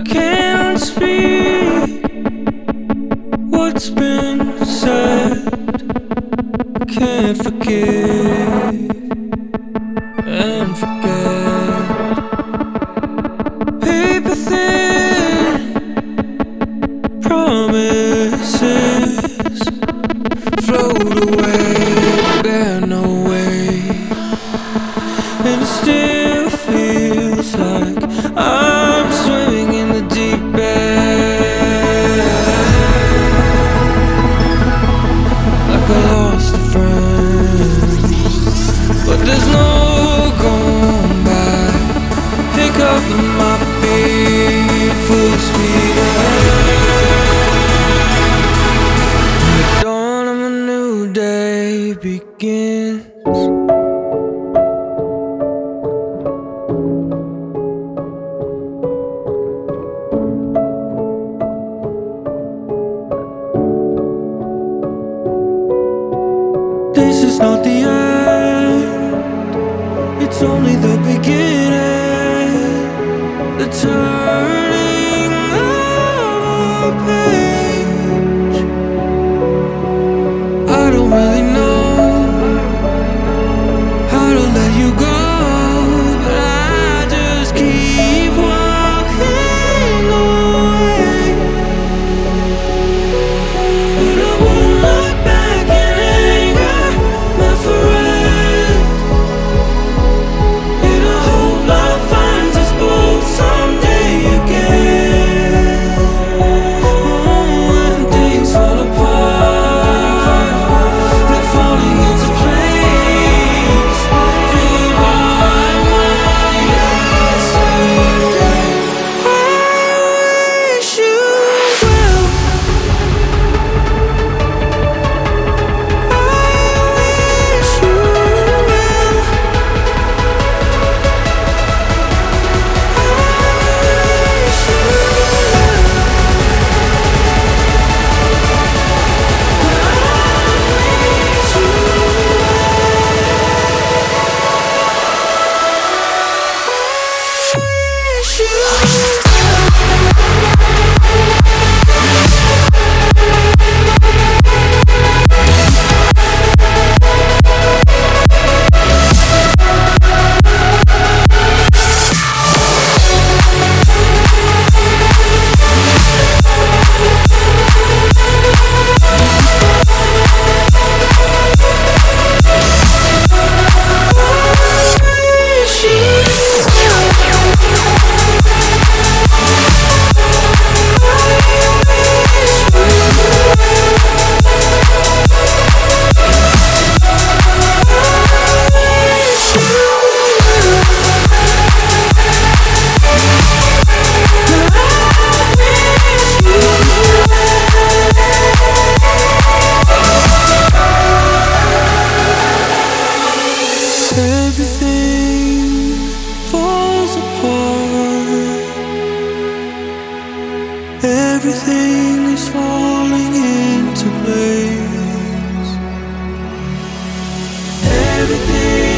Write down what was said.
Can't speak what's been said. Can't forgive and forget. Paper thin promises float away, bear no weight, and it still feels like I'm swimming in the deep end, like I lost a friend, but there's no going back. Pick up my beat, full speed ahead. The dawn of a new day begins. This is not the end, it's only the beginning, the turning of a page. I don't really know how to let you go, but I just keep walking away. But I won't look back in anger, my friend, and I hope love finds us both someday again. When things fall apart, they're falling into place. You are my yesterday. I wish you well. I wish you well. Everything falls apart. Everything is falling into place. Everything